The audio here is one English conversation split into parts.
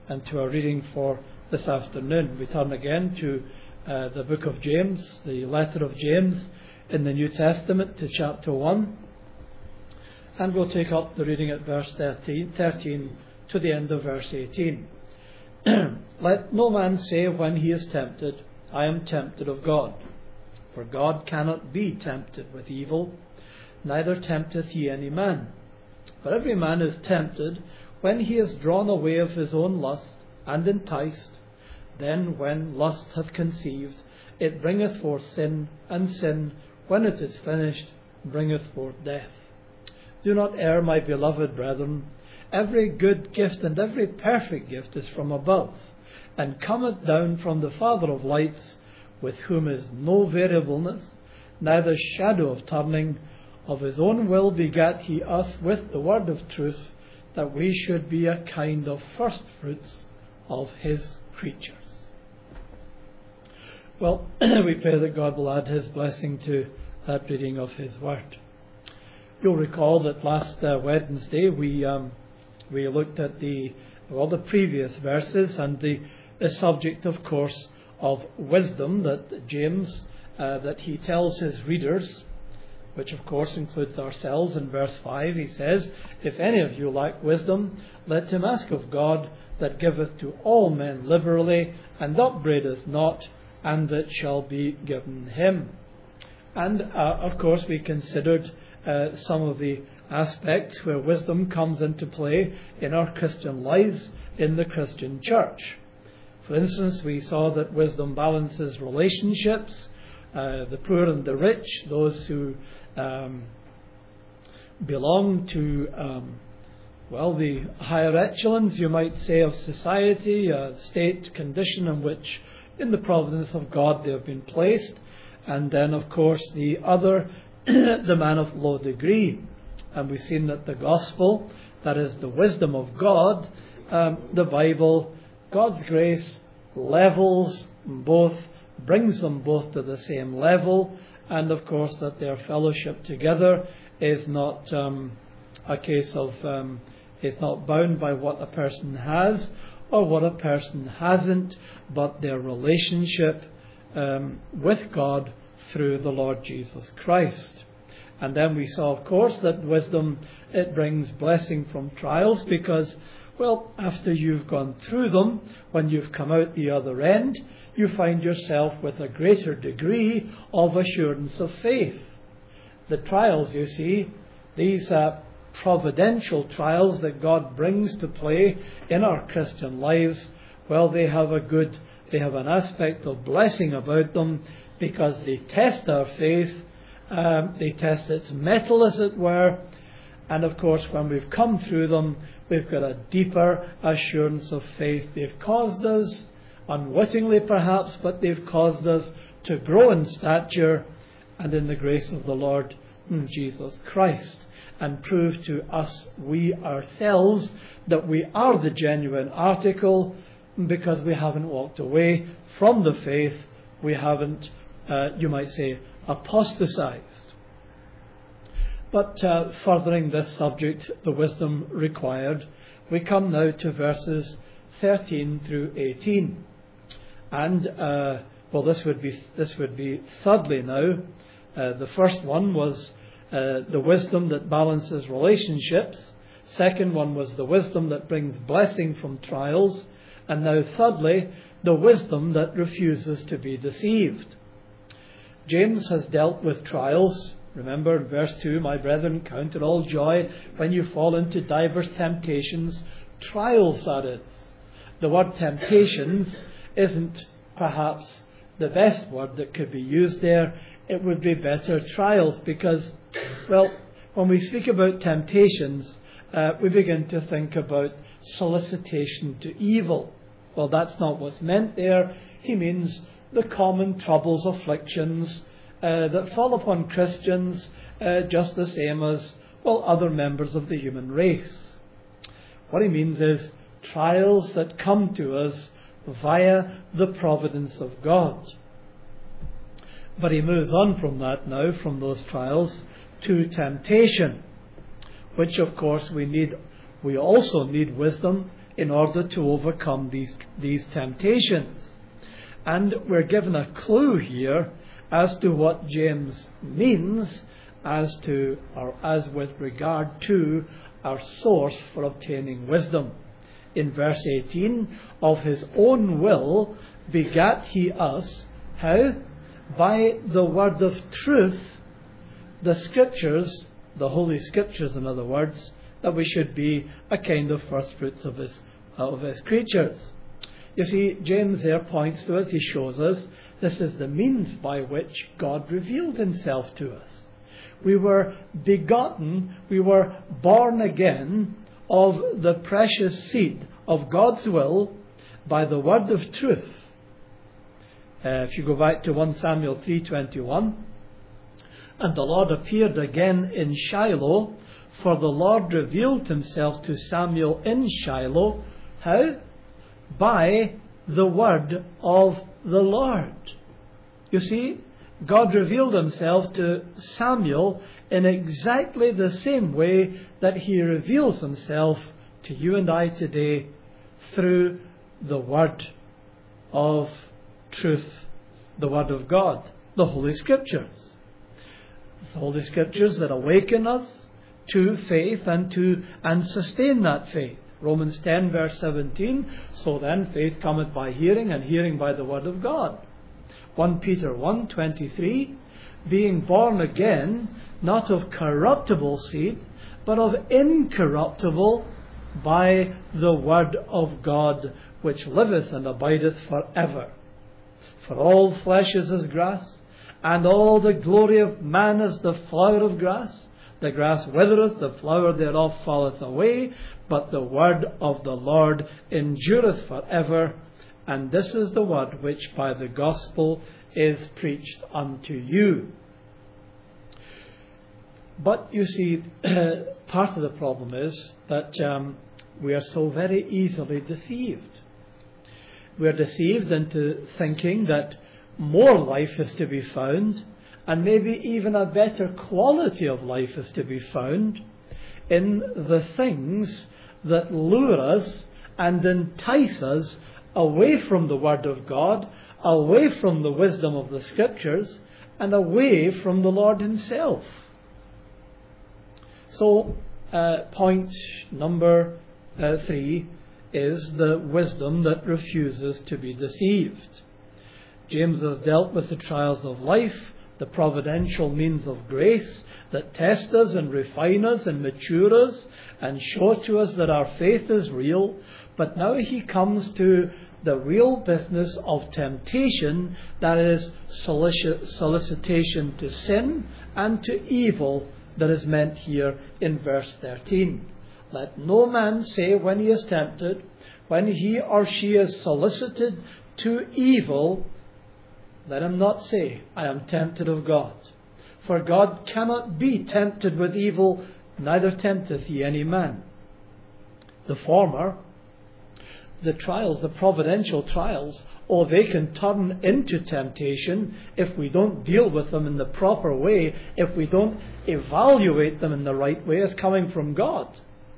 and to our reading for this afternoon. We turn again to the book of James, the letter of James in the New Testament, to chapter 1. And we'll take up the reading at verse 13 to the end of verse 18. Let no man say when he is tempted, I am tempted of God. For God cannot be tempted with evil, neither tempteth he any man. But every man is tempted when he is drawn away of his own lust, and enticed. Then when lust hath conceived, it bringeth forth sin, and sin, when it is finished, bringeth forth death. Do not err, my beloved brethren. Every good gift and every perfect gift is from above, and cometh down from the Father of lights, with whom is no variableness, neither shadow of turning. Of his own will begat he us with the word of truth, that we should be a kind of first fruits of his creatures. Well, we pray that God will add his blessing to that reading of his word. You'll recall that last Wednesday we looked at the previous verses and the subject, of course, of wisdom that James that he tells his readers, which of course includes ourselves. In verse 5 he says, If any of you lack wisdom, let him ask of God, that giveth to all men liberally, and upbraideth not, and it shall be given him. And of course we considered some of the aspects where wisdom comes into play in our Christian lives, in the Christian church. For instance, we saw that wisdom balances relationships, the poor and the rich, those who belong to the higher echelons, you might say, of society, state condition in which, in the providence of God, they have been placed. And then, of course, the other, the man of low degree. And we've seen that the gospel, that is the wisdom of God, the Bible, God's grace, levels both, brings them both to the same level, and of course that their fellowship together is not a case of, it's not bound by what a person has or what a person hasn't, but their relationship with God through the Lord Jesus Christ. And then we saw, of course, that wisdom, it brings blessing from trials, because, well, after you've gone through them, when you've come out the other end, you find yourself with a greater degree of assurance of faith. The trials, you see, these providential trials that God brings to play in our Christian lives, well, they have an aspect of blessing about them, because they test our faith, they test its mettle, as it were, and of course when we've come through them, we've got a deeper assurance of faith. They've caused us, unwittingly perhaps, but they've caused us to grow in stature and in the grace of the Lord Jesus Christ, and prove to us, we ourselves, that we are the genuine article, because we haven't walked away from the faith. We haven't, you might say, apostatized. But furthering this subject, the wisdom required, we come now to verses 13 through 18. And, this would be thirdly now. The first one was the wisdom that balances relationships. Second one was the wisdom that brings blessing from trials. And now thirdly, the wisdom that refuses to be deceived. James has dealt with trials. Remember in verse 2, my brethren, count it all joy when you fall into diverse temptations. Trials, that is. The word temptations isn't perhaps the best word that could be used there. It would be better trials, because, well, when we speak about temptations, we begin to think about solicitation to evil. Well, that's not what's meant there. He means the common troubles, afflictions that fall upon Christians, just the same as, well, other members of the human race. What he means is trials that come to us via the providence of God. But he moves on from that now, from those trials, to temptation, which of course we also need wisdom in order to overcome these temptations. And we're given a clue here as to what James means as with regard to our source for obtaining wisdom. In verse 18, of his own will begat he us, how? By the word of truth, the Scriptures, the Holy Scriptures in other words, that we should be a kind of first fruits of his creatures. You see, James there points to us, he shows us, this is the means by which God revealed himself to us. We were begotten, we were born again of the precious seed of God's will by the word of truth. If you go back to 1 Samuel 3:21, and the Lord appeared again in Shiloh, for the Lord revealed himself to Samuel in Shiloh. How? By the word of the Lord. You see, God revealed himself to Samuel in exactly the same way that he reveals himself to you and I today through the word of truth, the word of God, the Holy Scriptures. It's the Holy Scriptures that awaken us to faith and sustain that faith. Romans 10 verse 17, so then faith cometh by hearing, and hearing by the word of God. 1 Peter 1:23, being born again, not of corruptible seed, but of incorruptible, by the word of God, which liveth and abideth for ever. For all flesh is as grass, and all the glory of man as the flower of grass. The grass withereth, the flower thereof falleth away, but the word of the Lord endureth for ever. And this is the word which by the gospel is preached unto you. But you see, part of the problem is that we are so very easily deceived. We are deceived into thinking that more life is to be found, and maybe even a better quality of life is to be found in the things that lure us and entice us away from the Word of God, away from the wisdom of the Scriptures, and away from the Lord himself. So, point number 3 is the wisdom that refuses to be deceived. James has dealt with the trials of life, the providential means of grace that test us and refine us and mature us and show to us that our faith is real. But now he comes to the real business of temptation, that is solicitation to sin and to evil, that is meant here in verse 13. Let no man say when he is tempted, when he or she is solicited to evil, let him not say, I am tempted of God. For God cannot be tempted with evil, neither tempteth he any man. The former, the trials, the providential trials, they can turn into temptation if we don't deal with them in the proper way, if we don't evaluate them in the right way as coming from God.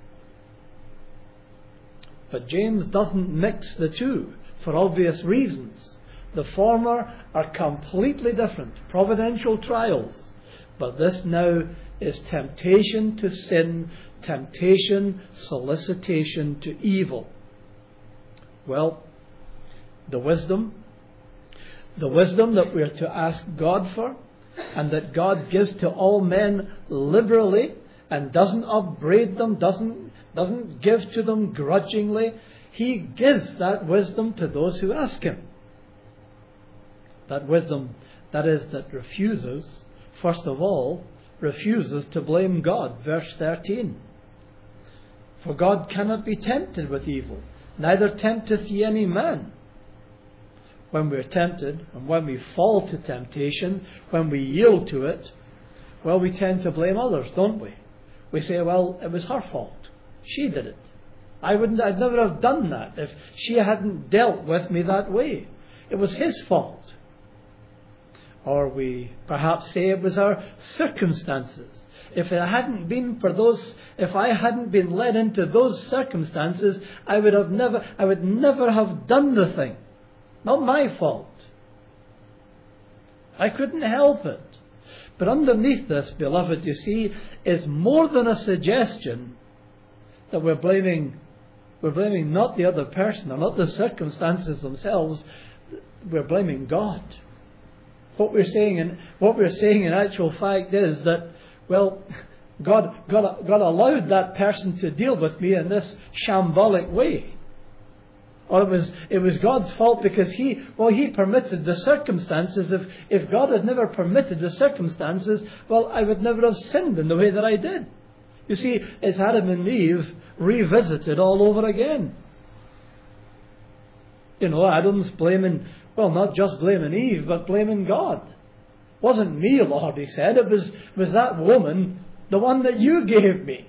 But James doesn't mix the two for obvious reasons. The former are completely different, providential trials. But this now is temptation to sin, temptation, solicitation to evil. Well, the wisdom that we are to ask God for, and that God gives to all men liberally, and doesn't upbraid them, doesn't give to them grudgingly. He gives that wisdom to those who ask him. That wisdom, that is, that refuses, first of all, refuses to blame God. Verse 13. For God cannot be tempted with evil, neither tempteth he any man. When we're tempted, and when we fall to temptation, when we yield to it, well, we tend to blame others, don't we? We say, well, it was her fault. She did it. I'd never have done that if she hadn't dealt with me that way. It was his fault. Or we perhaps say it was our circumstances. if it hadn't been for those, if I hadn't been led into those circumstances, I would never have done the thing. Not my fault. I couldn't help it. But underneath this, beloved, you see, is more than a suggestion that we're blaming not the other person or not the circumstances themselves. We're blaming God. What we're saying in actual fact is that, well, God allowed that person to deal with me in this shambolic way. Or it was God's fault because He permitted the circumstances. If God had never permitted the circumstances, well, I would never have sinned in the way that I did. You see, it's Adam and Eve revisited all over again. Adam's blaming, well, not just blaming Eve, but blaming God. It wasn't me, Lord, he said. It was that woman, the one that you gave me.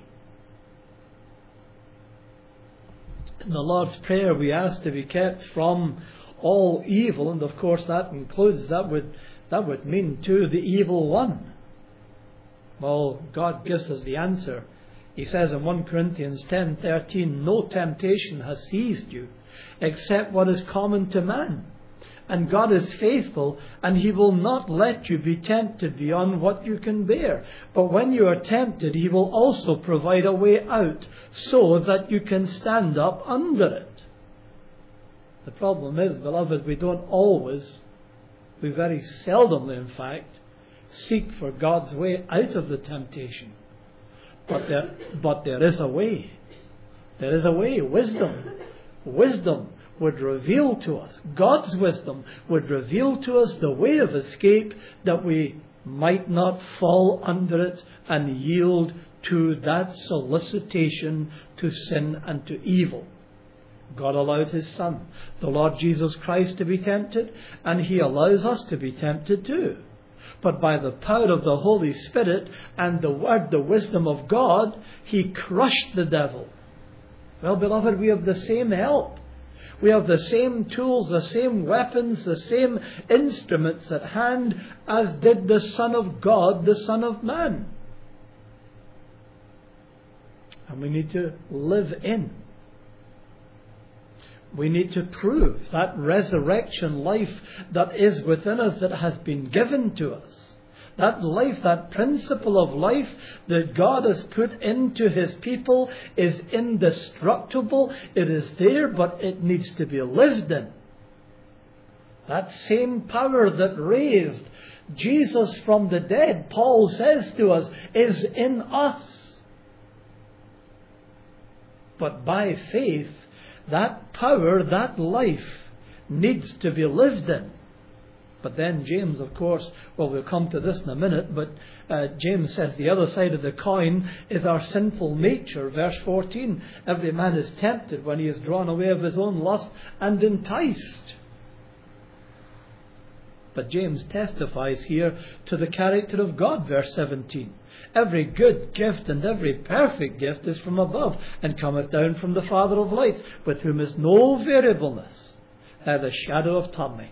In the Lord's Prayer, we ask to be kept from all evil, and of course that would mean too the evil one. Well, God gives us the answer. He says in 1 Corinthians 10:13, "No temptation has seized you, except what is common to man. And God is faithful, and He will not let you be tempted beyond what you can bear. But when you are tempted, He will also provide a way out, so that you can stand up under it." The problem is, beloved, we very seldomly, in fact, seek for God's way out of the temptation. But there is a way. There is a way. Wisdom would reveal to us, God's wisdom would reveal to us the way of escape, that we might not fall under it and yield to that solicitation to sin and to evil. God allowed His Son, the Lord Jesus Christ, to be tempted, and He allows us to be tempted too. But by the power of the Holy Spirit and the Word, the wisdom of God, He crushed the devil. Well, beloved, we have the same help. We have the same tools, the same weapons, the same instruments at hand as did the Son of God, the Son of Man. And we need to live in. We need to prove that resurrection life that is within us, that has been given to us. That life, that principle of life that God has put into His people is indestructible. It is there, but it needs to be lived in. That same power that raised Jesus from the dead, Paul says to us, is in us. But by faith, that power, that life, needs to be lived in. But then James, of course, well, we'll come to this in a minute, but James says the other side of the coin is our sinful nature. Verse 14, "Every man is tempted when he is drawn away of his own lust and enticed." But James testifies here to the character of God, verse 17. "Every good gift and every perfect gift is from above, and cometh down from the Father of lights, with whom is no variableness, neither shadow of turning."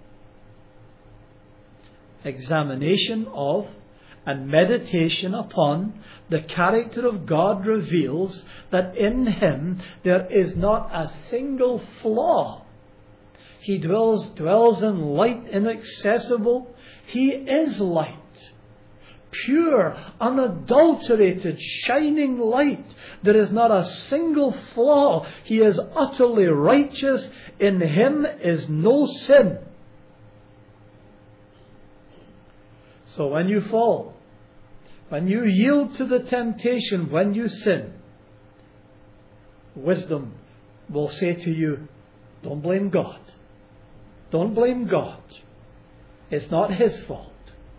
Examination of and meditation upon the character of God reveals that in Him there is not a single flaw. He dwells in light inaccessible. He is light. Pure, unadulterated, shining light. There is not a single flaw. He is utterly righteous. In Him is no sin. So when you fall, when you yield to the temptation, when you sin, wisdom will say to you, don't blame God. Don't blame God. It's not His fault.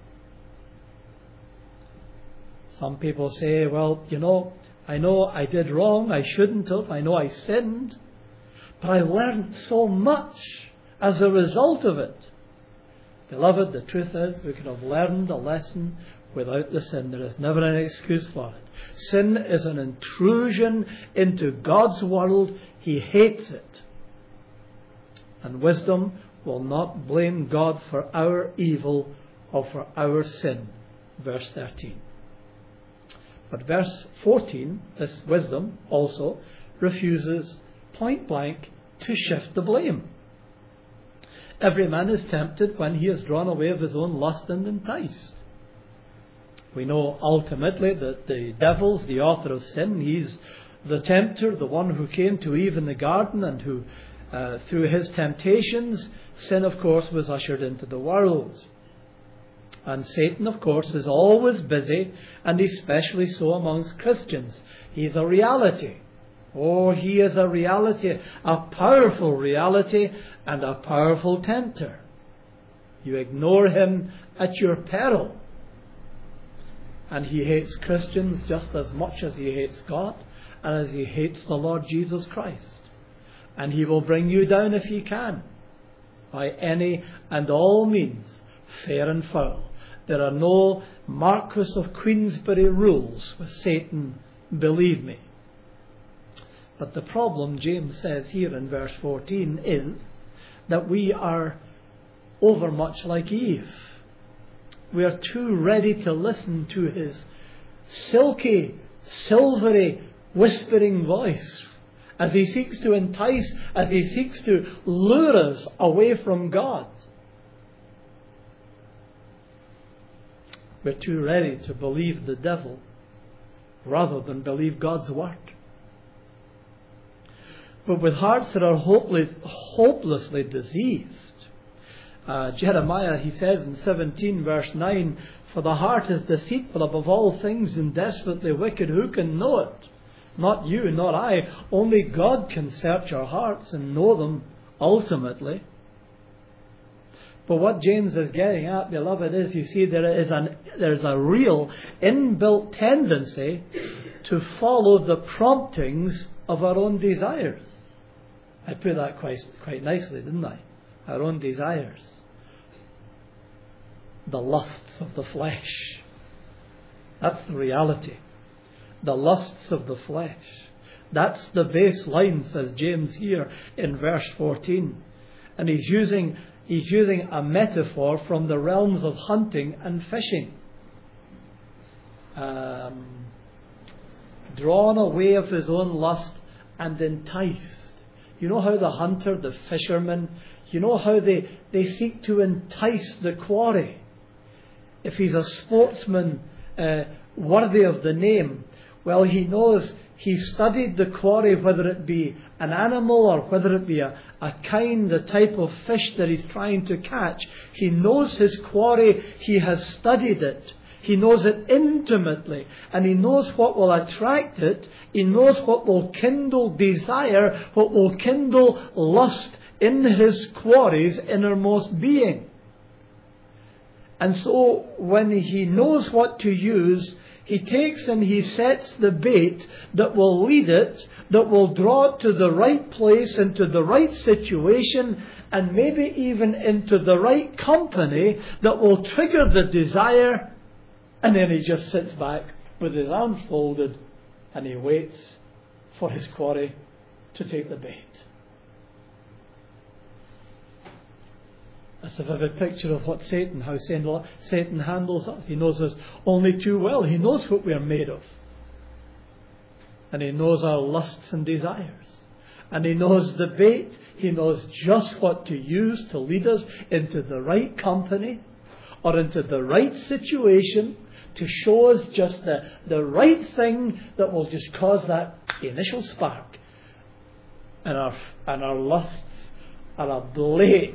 Some people say, well, I know I did wrong. I shouldn't have. I know I sinned. But I learned so much as a result of it. Beloved, the truth is, we could have learned a lesson without the sin. There is never an excuse for it. Sin is an intrusion into God's world. He hates it. And wisdom will not blame God for our evil or for our sin. Verse 13. But verse 14, this wisdom also refuses point blank to shift the blame. Every man is tempted when he is drawn away of his own lust and enticed. We know ultimately that the devil's the author of sin. He's the tempter, the one who came to Eve in the garden and who, through his temptations, sin, of course, was ushered into the world. And Satan, of course, is always busy, and especially so amongst Christians. He's a reality. Oh, he is a reality, a powerful reality, and a powerful tempter. You ignore him at your peril. And he hates Christians just as much as he hates God and as he hates the Lord Jesus Christ. And he will bring you down if he can, by any and all means, fair and foul. There are no Marquis of Queensberry rules with Satan, believe me. But the problem, James says here in verse 14, is that we are overmuch like Eve. We are too ready to listen to his silky, silvery, whispering voice as he seeks to entice, as he seeks to lure us away from God. We're too ready to believe the devil rather than believe God's word. But with hearts that are hopelessly diseased, Jeremiah, he says in 17 verse 9, "For the heart is deceitful above all things and desperately wicked. Who can know it? Not you, not I. Only God can search our hearts and know them ultimately." But what James is getting at, beloved, is, you see, there is a real inbuilt tendency to follow the promptings of our own desires. I put that quite nicely, didn't I? Our own desires. The lusts of the flesh. That's the reality. The lusts of the flesh. That's the baseline, says James here in verse 14. And he's using a metaphor from the realms of hunting and fishing. Drawn away of his own lust and enticed. You know how the hunter, the fisherman, you know how they seek to entice the quarry. If he's a sportsman worthy of the name, well, he knows, he studied the quarry, whether it be an animal or whether it be a type of fish that he's trying to catch. He knows his quarry, he has studied it. He knows it intimately, and he knows what will attract it. He knows what will kindle desire, what will kindle lust in his quarry's innermost being. And so when he knows what to use, he takes and he sets the bait that will lead it, that will draw it to the right place, into the right situation, and maybe even into the right company that will trigger the desire. And then he just sits back with his arms folded and he waits for his quarry to take the bait. That's a vivid picture of what how Satan handles us. He knows us only too well. He knows what we are made of. And he knows our lusts and desires. And he knows the bait. He knows just what to use to lead us into the right company or into the right situation, to show us just the right thing that will just cause that initial spark. And our lusts are ablaze.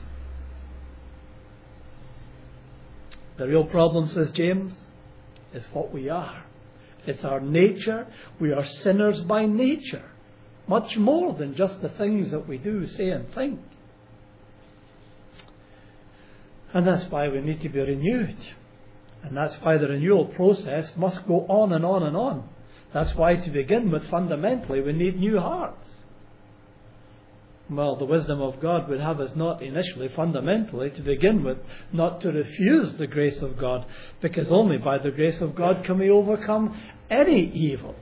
The real problem, says James, is what we are. It's our nature. We are sinners by nature. Much more than just the things that we do, say and think. And that's why we need to be renewed. And that's why the renewal process must go on and on and on. That's why, to begin with, fundamentally, we need new hearts. Well, the wisdom of God would have us not initially, fundamentally, to begin with, not to refuse the grace of God, because only by the grace of God can we overcome any evil.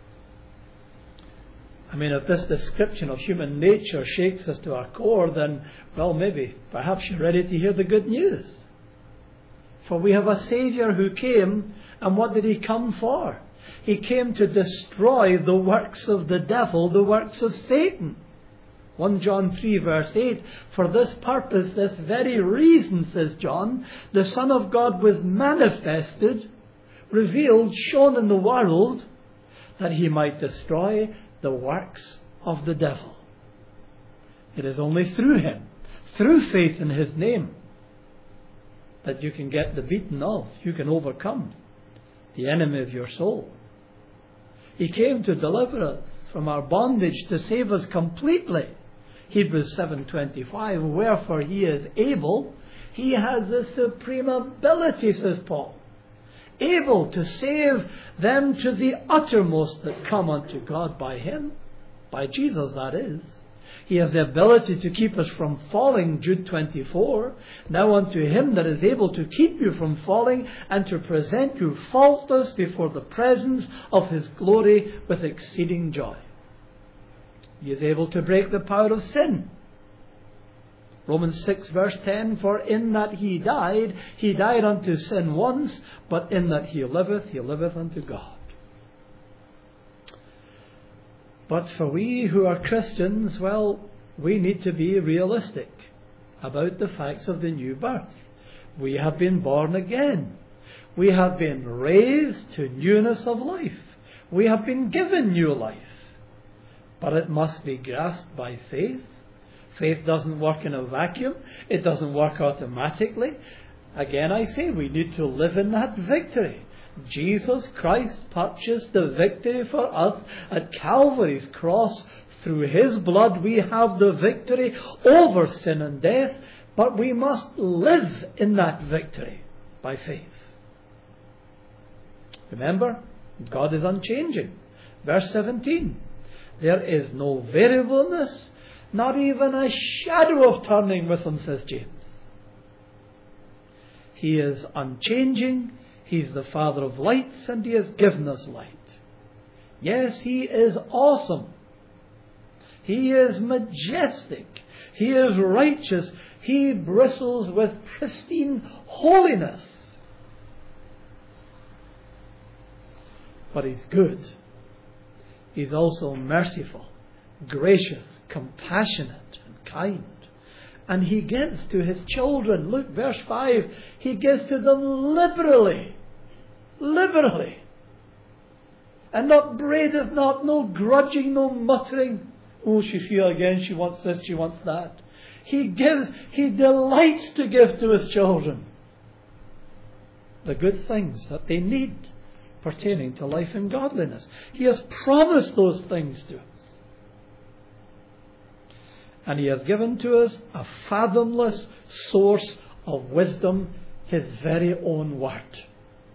I mean, if this description of human nature shakes us to our core, then, well, perhaps you're ready to hear the good news. For we have a Saviour who came, and what did he come for? He came to destroy the works of the devil, the works of Satan. 1 John 3 verse 8, for this purpose, this very reason, says John, the Son of God was manifested, revealed, shown in the world, that he might destroy the works of the devil. It is only through him, through faith in his name, that you can get the beaten of, you can overcome the enemy of your soul. He came to deliver us from our bondage, to save us completely. Hebrews 7:25, wherefore he is able, he has the supreme ability, says Paul, able to save them to the uttermost that come unto God by him, by Jesus that is. He has the ability to keep us from falling, Jude 24. Now unto him that is able to keep you from falling and to present you faultless before the presence of his glory with exceeding joy. He is able to break the power of sin. Romans 6 verse 10, for in that he died unto sin once, but in that he liveth unto God. But for we who are Christians, well, we need to be realistic about the facts of the new birth. We have been born again. We have been raised to newness of life. We have been given new life. But it must be grasped by faith. Faith doesn't work in a vacuum. It doesn't work automatically. Again, I say we need to live in that victory. Jesus Christ purchased the victory for us at Calvary's cross. Through his blood we have the victory over sin and death, but we must live in that victory by faith. Remember, God is unchanging. Verse 17, there is no variableness, not even a shadow of turning with him, says James. He is unchanging. He's the Father of lights, and he has given us light. Yes, he is awesome. He is majestic. He is righteous. He bristles with pristine holiness. But he's good. He's also merciful, gracious, compassionate, and kind. And he gives to his children. Look, verse 5. He gives to them liberally. Liberally. And not braideth not, no grudging, no muttering. Oh, she feel again, she wants this, she wants that. He gives, he delights to give to his children the good things that they need pertaining to life and godliness. He has promised those things to us. And he has given to us a fathomless source of wisdom, his very own word.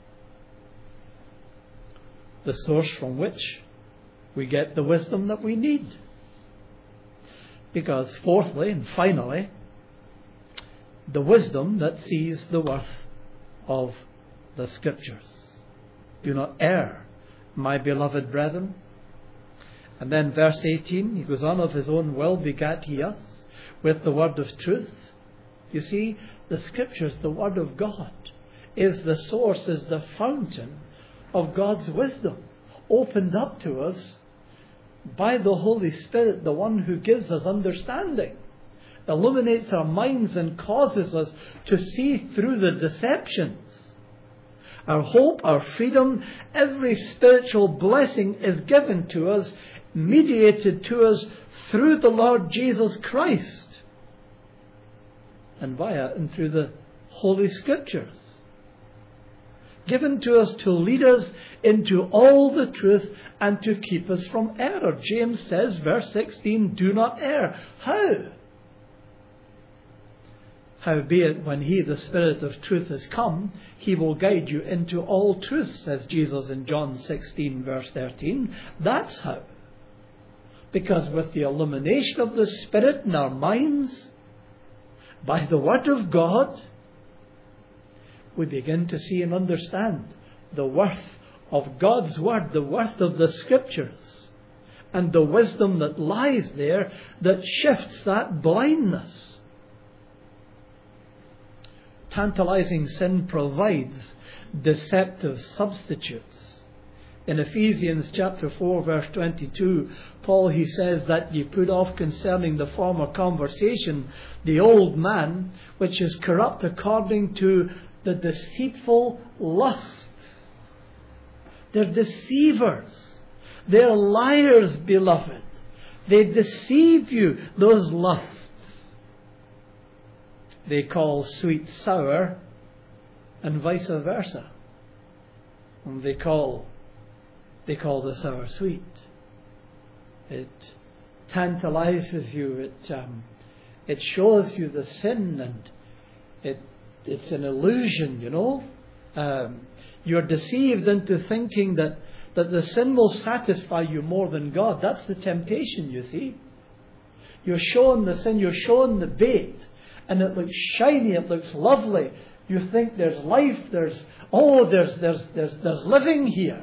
The source from which we get the wisdom that we need. Because fourthly and finally, the wisdom that sees the worth of the Scriptures. Do not err, my beloved brethren. And then verse 18, he goes on, of his own will begat he us with the word of truth. You see, the Scriptures, the Word of God, is the source, is the fountain of God's wisdom, opened up to us by the Holy Spirit, the one who gives us understanding, illuminates our minds and causes us to see through the deceptions. Our hope, our freedom, every spiritual blessing is given to us, mediated to us through the Lord Jesus Christ and via and through the Holy Scriptures. Given to us to lead us into all the truth and to keep us from error. James says, verse 16, do not err. How? Howbeit, when he, the Spirit of truth, is come, he will guide you into all truth, says Jesus in John 16, verse 13. That's how. Because with the illumination of the Spirit in our minds, by the Word of God, we begin to see and understand the worth of God's Word, the worth of the Scriptures, and the wisdom that lies there that shifts that blindness. Tantalizing sin provides deceptive substitutes In Ephesians chapter 4 verse 22, Paul, he says that ye put off concerning the former conversation the old man, which is corrupt according to the deceitful lusts. They're deceivers. They're liars, beloved. They deceive you, those lusts. They call sweet sour and vice versa. And they call the sour sweet. It tantalizes you. It shows you the sin, and it's an illusion, you know. You're deceived into thinking that the sin will satisfy you more than God. That's the temptation, you see. You're shown the sin, you're shown the bait, and it looks shiny, it looks lovely. You think there's life, there's living here.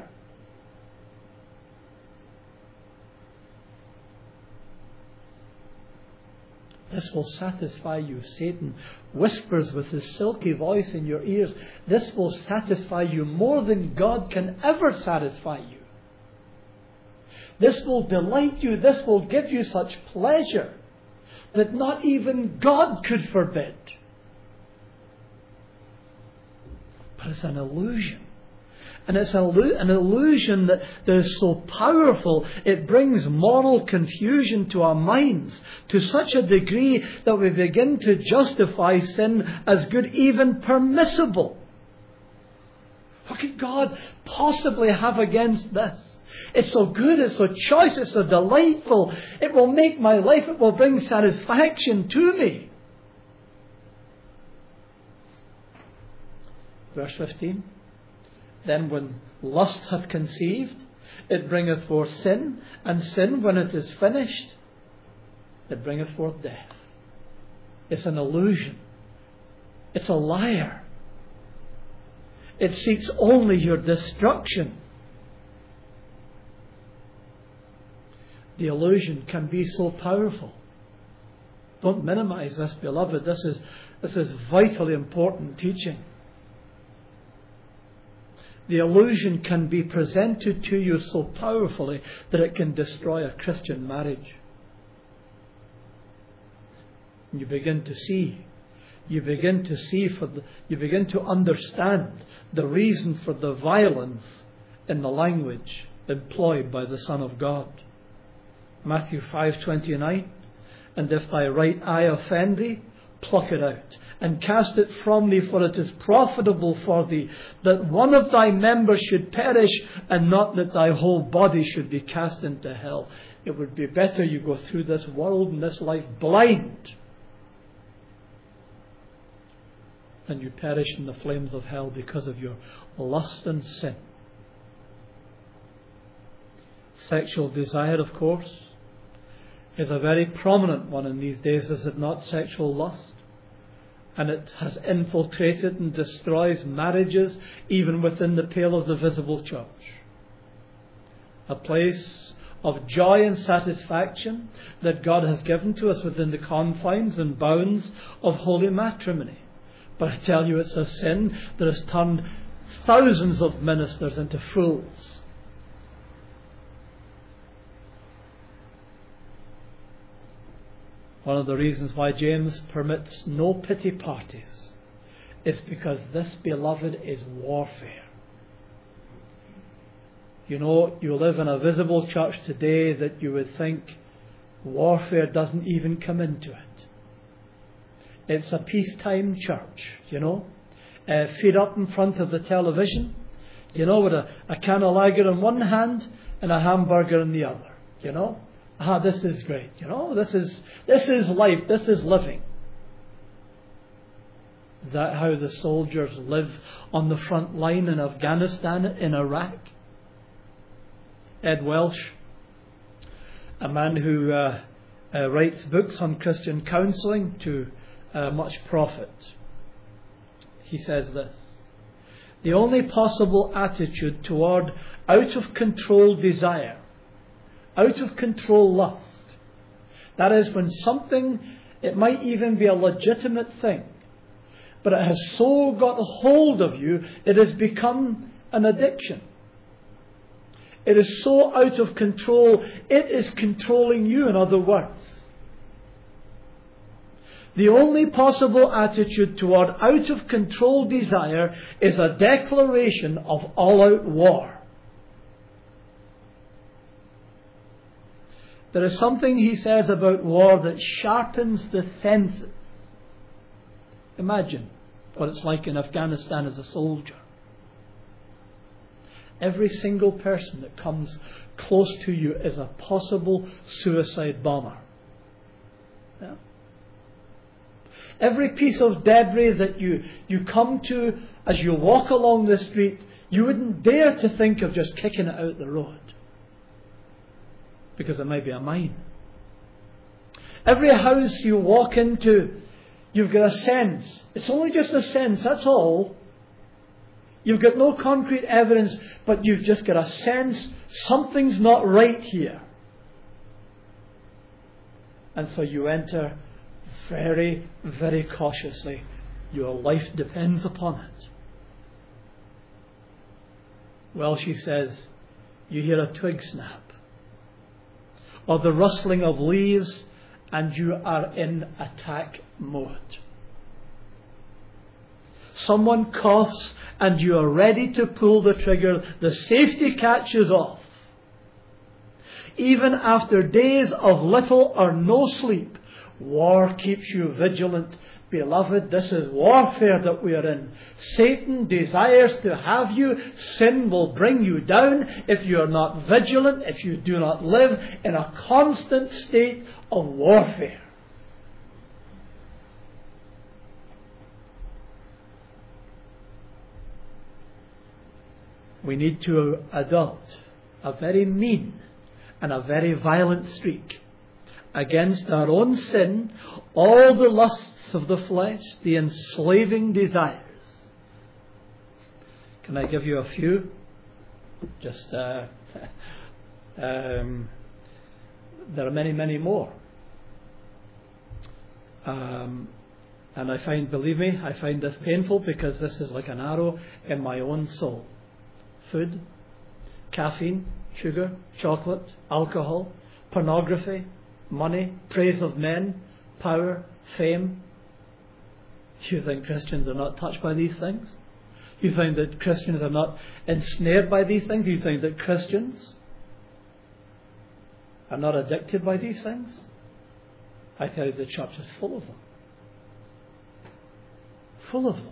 This will satisfy you. Satan whispers with his silky voice in your ears. This will satisfy you more than God can ever satisfy you. This will delight you. This will give you such pleasure that not even God could forbid. But it's an illusion. And it's an illusion that is so powerful, it brings moral confusion to our minds to such a degree that we begin to justify sin as good, even permissible. What could God possibly have against this? It's so good, it's so choice, it's so delightful. It will make my life, it will bring satisfaction to me. Verse 15. Then when lust hath conceived, it bringeth forth sin, and sin, when it is finished, it bringeth forth death. It's an illusion. It's a liar. It seeks only your destruction. The illusion can be so powerful. Don't minimize this, beloved. This is vitally important teaching. The illusion can be presented to you so powerfully that it can destroy a Christian marriage. You begin to see. You begin to understand the reason for the violence in the language employed by the Son of God. Matthew 5:29, and if thy right eye offend thee, pluck it out, and cast it from thee, for it is profitable for thee that one of thy members should perish, and not that thy whole body should be cast into hell. It would be better you go through this world and this life blind than you perish in the flames of hell because of your lust and sin. Sexual desire, of course, is a very prominent one in these days, is it not? Sexual lust. And it has infiltrated and destroys marriages even within the pale of the visible church. A place of joy and satisfaction that God has given to us within the confines and bounds of holy matrimony. But I tell you, it's a sin that has turned thousands of ministers into fools. One of the reasons why James permits no pity parties is because this, beloved, is warfare. You know, you live in a visible church today that you would think warfare doesn't even come into it. It's a peacetime church, you know. Feet up in front of the television, you know, with a can of lager in one hand and a hamburger in the other, you know. This is great, you know. This is life. This is living. Is that how the soldiers live on the front line in Afghanistan, in Iraq? Ed Welsh, a man who writes books on Christian counselling to much profit, he says this: the only possible attitude toward out of control desire, out of control lust, that is when something, it might even be a legitimate thing, but it has so got hold of you, it has become an addiction. It is so out of control, it is controlling you, in other words. The only possible attitude toward out of control desire is a declaration of all-out war. There is something, he says, about war that sharpens the senses. Imagine what it's like in Afghanistan as a soldier. Every single person that comes close to you is a possible suicide bomber. Yeah? Every piece of debris that you come to as you walk along the street, you wouldn't dare to think of just kicking it out the road, because it might be a mine. Every house you walk into, you've got a sense. It's only just a sense, that's all. You've got no concrete evidence, but you've just got a sense something's not right here. And so you enter very, very cautiously. Your life depends upon it. Well, she says, you hear a twig snap, or the rustling of leaves, and you are in attack mode. Someone coughs and you are ready to pull the trigger. The safety catch is off. Even after days of little or no sleep, war keeps you vigilant. Beloved, this is warfare that we are in. Satan desires to have you. Sin will bring you down if you are not vigilant, if you do not live in a constant state of warfare. We need to adopt a very mean and a very violent streak against our own sin, all the lusts of the flesh, the enslaving desires. Can I give you a few? Just there are many, many more. And I find, believe me, I find this painful, because this is like an arrow in my own soul. Food, caffeine, sugar, chocolate, alcohol, pornography, money, praise of men, power, fame. You think Christians are not touched by these things? You think that Christians are not ensnared by these things? You think that Christians are not addicted by these things? I tell you, the church is full of them. Full of them.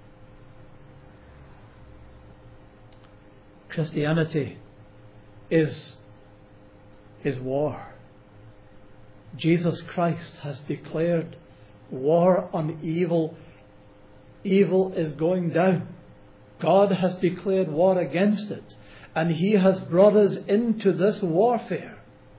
Christianity is war. Jesus Christ has declared war on evil. Evil is going down. God has declared war against it. And He has brought us into this warfare.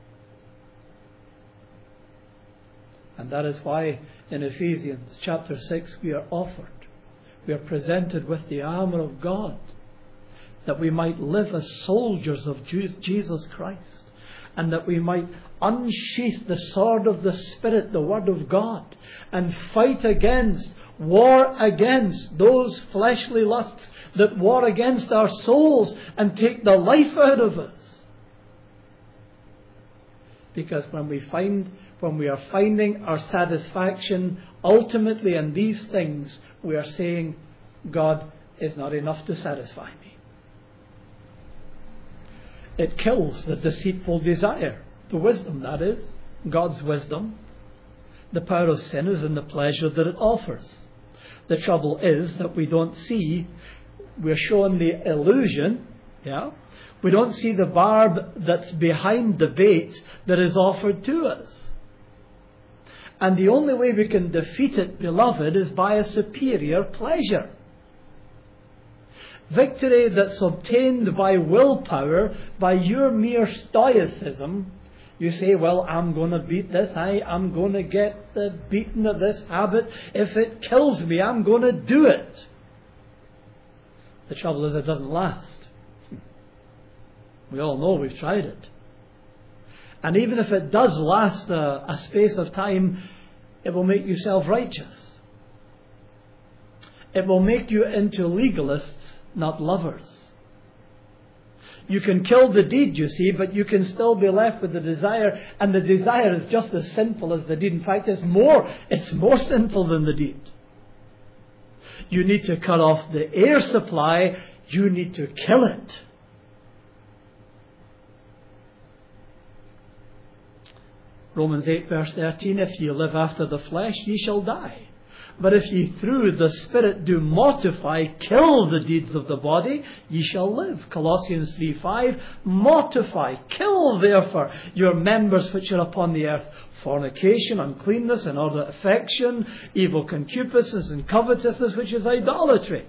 And that is why in Ephesians chapter 6 we are presented with the armour of God, that we might live as soldiers of Jesus Christ, and that we might unsheath the sword of the Spirit, the Word of God, and fight against, war against those fleshly lusts that war against our souls and take the life out of us. Because when we are finding our satisfaction ultimately in these things, we are saying, God is not enough to satisfy me. It kills the deceitful desire, the wisdom, that is, God's wisdom. The power of sin is in the pleasure that it offers. The trouble is that we don't see, we're shown the illusion, we don't see the barb that's behind the bait that is offered to us. And the only way we can defeat it, beloved, is by a superior pleasure. Victory that's obtained by willpower, by your mere stoicism. You say, well, I'm going to beat this. I'm going to get beaten of this habit. If it kills me, I'm going to do it. The trouble is, it doesn't last. We all know, we've tried it. And even if it does last a space of time, it will make you self-righteous. It will make you into legalists, not lovers. You can kill the deed, you see, but you can still be left with the desire, and the desire is just as sinful as the deed. In fact, it's more sinful than the deed. You need to cut off the air supply. You need to kill it. Romans 8 verse 13, if ye live after the flesh, ye shall die. But if ye through the Spirit do mortify, kill the deeds of the body, ye shall live. Colossians 3:5, mortify, kill therefore your members which are upon the earth, fornication, uncleanness, inordinate affection, evil concupiscence, and covetousness, which is idolatry.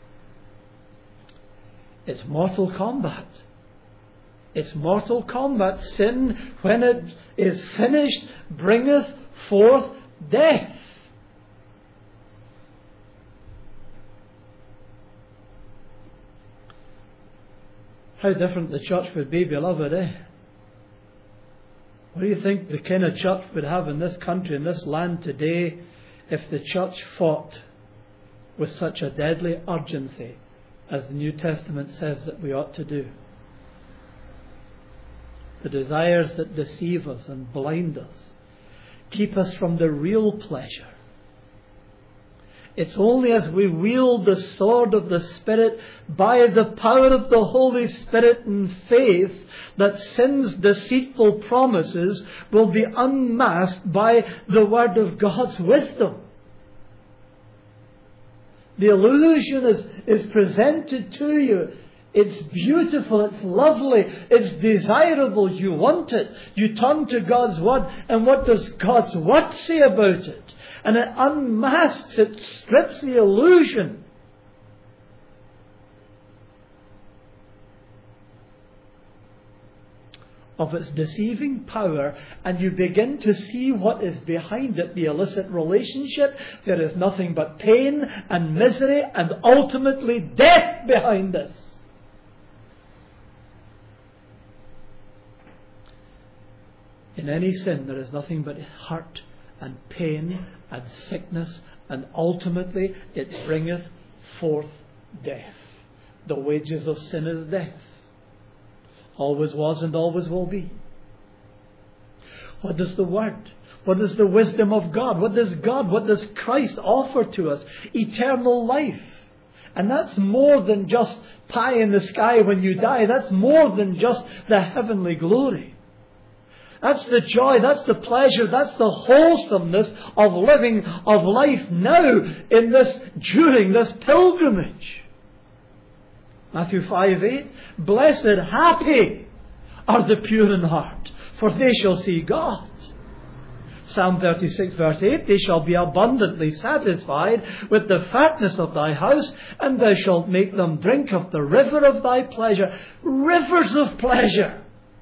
It's mortal combat. It's mortal combat. Sin, when it is finished, bringeth forth death. How different the church would be, beloved, eh? What do you think the kind of church would have in this country, in this land today, if the church fought with such a deadly urgency as the New Testament says that we ought to do? The desires that deceive us and blind us, keep us from the real pleasure. It's only as we wield the sword of the Spirit by the power of the Holy Spirit in faith that sin's deceitful promises will be unmasked by the Word of God's wisdom. The illusion is presented to you. It's beautiful, it's lovely, it's desirable, you want it. You turn to God's Word, and what does God's Word say about it? And it unmasks, it strips the illusion. Of its deceiving power, and you begin to see what is behind it, the illicit relationship. There is nothing but pain and misery and ultimately death behind this. In any sin, there is nothing but hurt and pain and sickness, and ultimately it bringeth forth death. The wages of sin is death. Always was and always will be. What does the Word, what is the wisdom of God? What does Christ offer to us? Eternal life. And that's more than just pie in the sky when you die. That's more than just the heavenly glory. That's the joy, that's the pleasure, that's the wholesomeness of living, of life now during this pilgrimage. Matthew 5:8, blessed, happy are the pure in heart, for they shall see God. Psalm 36 verse 8, they shall be abundantly satisfied with the fatness of thy house, and thou shalt make them drink of the river of thy pleasure. Rivers of pleasure.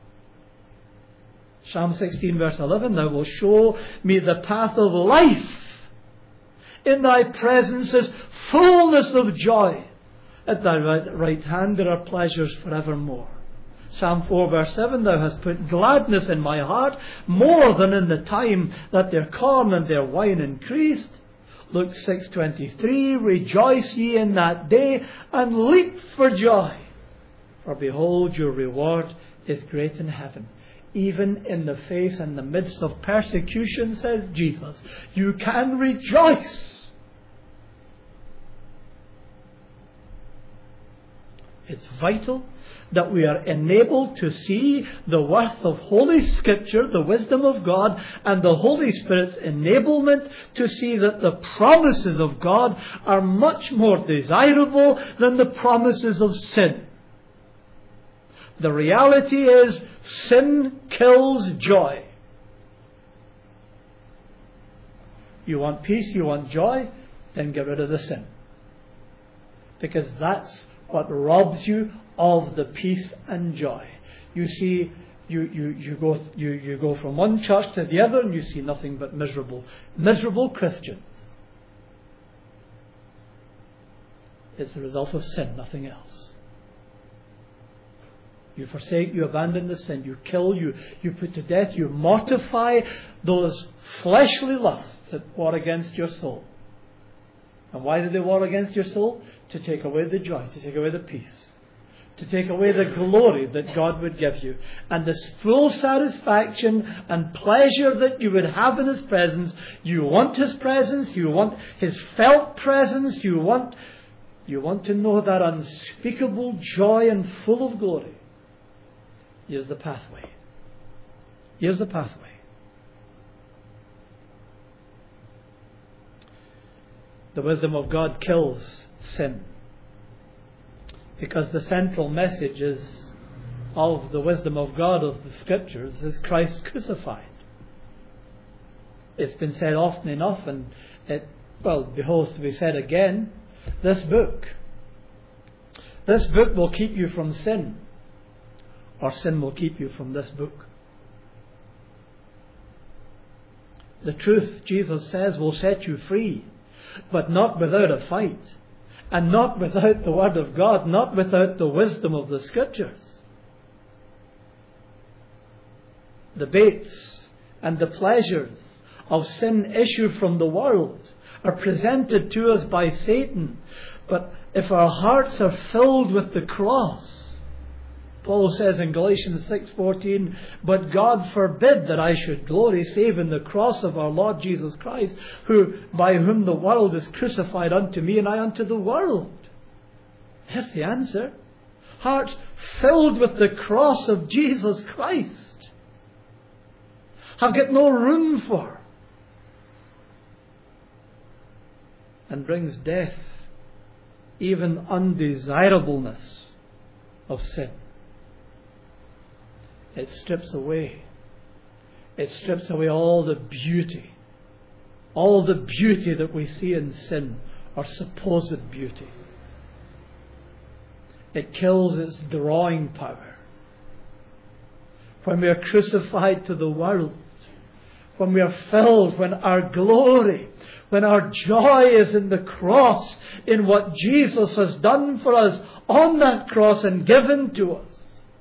Psalm 16 verse 11, thou wilt show me the path of life. In thy presence is fullness of joy. At thy right hand there are pleasures forevermore. Psalm 4 verse 7, thou hast put gladness in my heart more than in the time that their corn and their wine increased. Luke 6:23, rejoice ye in that day and leap for joy. For behold, your reward is great in heaven. Even in the face and the midst of persecution, says Jesus, you can rejoice. It's vital that we are enabled to see the worth of Holy Scripture, the wisdom of God, and the Holy Spirit's enablement to see that the promises of God are much more desirable than the promises of sin. The reality is, sin kills joy. You want peace, you want joy, then get rid of the sin. Because that's what robs you of the peace and joy. You see, you go from one church to the other and you see nothing but miserable Christians. It's the result of sin, nothing else. You forsake, you abandon the sin, you kill, you put to death, you mortify those fleshly lusts that war against your soul. And why do they war against your soul? To take away the joy, to take away the peace, to take away the glory that God would give you. And this full satisfaction and pleasure that you would have in His presence. You want His presence. You want His felt presence. You want to know that unspeakable joy and full of glory. Here's the pathway. Here's the pathway. The wisdom of God kills sin. Because the central message of the wisdom of God of the Scriptures is Christ crucified. It's been said often enough, and it behoves to be said again. This book will keep you from sin, or sin will keep you from this book. The truth, Jesus says, will set you free, but not without a fight. And not without the Word of God, not without the wisdom of the Scriptures. The baits and the pleasures of sin issue from the world are presented to us by Satan. But if our hearts are filled with the cross, Paul says in Galatians 6:14, but God forbid that I should glory save in the cross of our Lord Jesus Christ, by whom the world is crucified unto me and I unto the world. That's the answer. Hearts filled with the cross of Jesus Christ have got no room for, and brings death, even undesirableness of sin. It strips away all the beauty that we see in sin, or supposed beauty. It kills its drawing power. When we are crucified to the world, when we are filled, when our glory, when our joy is in the cross, in what Jesus has done for us on that cross and given to us,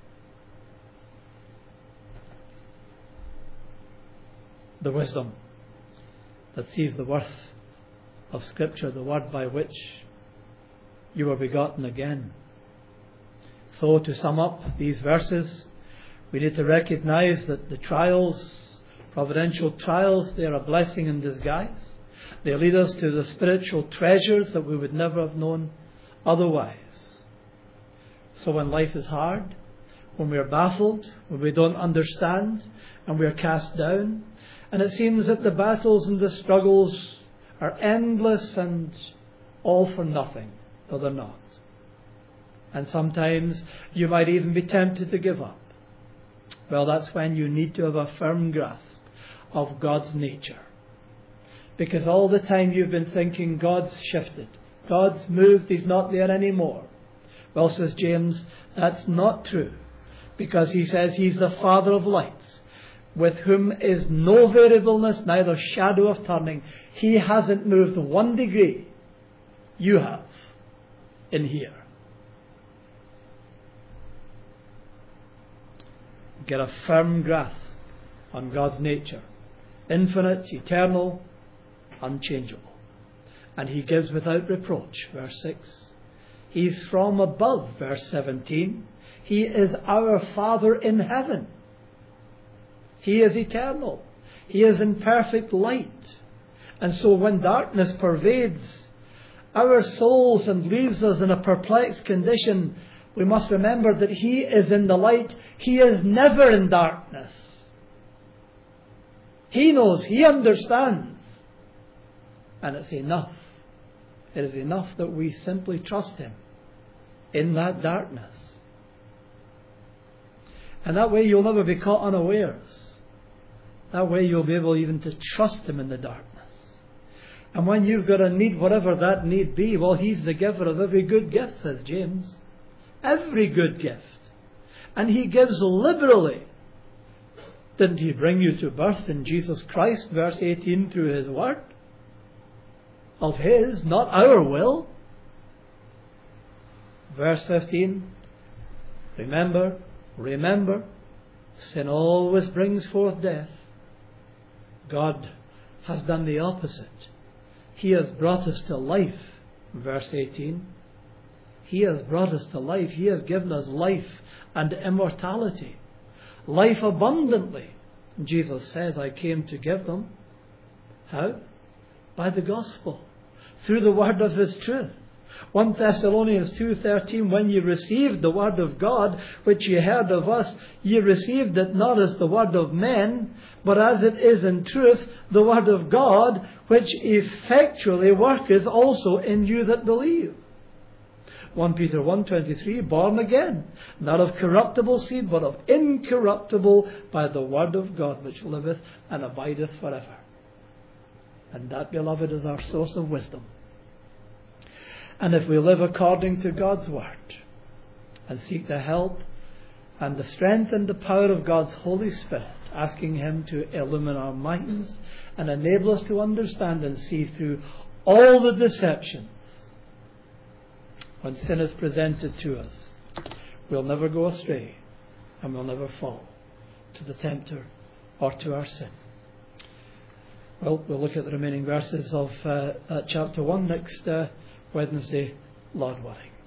the wisdom that sees the worth of Scripture, the word by which you were begotten again. So, to sum up these verses, we need to recognize that the trials, providential trials, they are a blessing in disguise. They lead us to the spiritual treasures that we would never have known otherwise. So when life is hard, when we are baffled, when we don't understand, and we are cast down, and it seems that the battles and the struggles are endless and all for nothing, though they're not. And sometimes you might even be tempted to give up. Well, that's when you need to have a firm grasp of God's nature. Because all the time you've been thinking God's shifted, God's moved, He's not there anymore. Well, says James, that's not true. Because he says He's the Father of lights, with whom is no variableness, neither shadow of turning. He hasn't moved 1 degree. You have in here. Get a firm grasp on God's nature. Infinite, eternal, unchangeable. And He gives without reproach, verse 6. He's from above, verse 17. He is our Father in heaven. He is eternal. He is in perfect light. And so when darkness pervades our souls and leaves us in a perplexed condition, we must remember that He is in the light. He is never in darkness. He knows, He understands. And it's enough. It is enough that we simply trust Him in that darkness. And that way you'll never be caught unawares. That way you'll be able even to trust Him in the darkness. And when you've got a need, whatever that need be, well, He's the giver of every good gift, says James. Every good gift. And He gives liberally. Didn't He bring you to birth in Jesus Christ, verse 18, through His Word? Of His, not our will. Verse 15, remember, sin always brings forth death. God has done the opposite. He has brought us to life, verse 18. He has brought us to life. He has given us life and immortality. Life abundantly. Jesus says, I came to give them. How? By the gospel. Through the word of His truth. 1 Thessalonians 2:13, when ye received the word of God, which ye heard of us, ye received it not as the word of men, but as it is in truth the word of God, which effectually worketh also in you that believe. 1 Peter 1:23, born again, not of corruptible seed, but of incorruptible, by the word of God, which liveth and abideth forever. And that, beloved, is our source of wisdom. And if we live according to God's word and seek the help and the strength and the power of God's Holy Spirit, asking Him to illumine our minds and enable us to understand and see through all the deceptions when sin is presented to us, we'll never go astray and we'll never fall to the tempter or to our sin. Well, we'll look at the remaining verses of chapter 1 next Wednesday, Lord willing.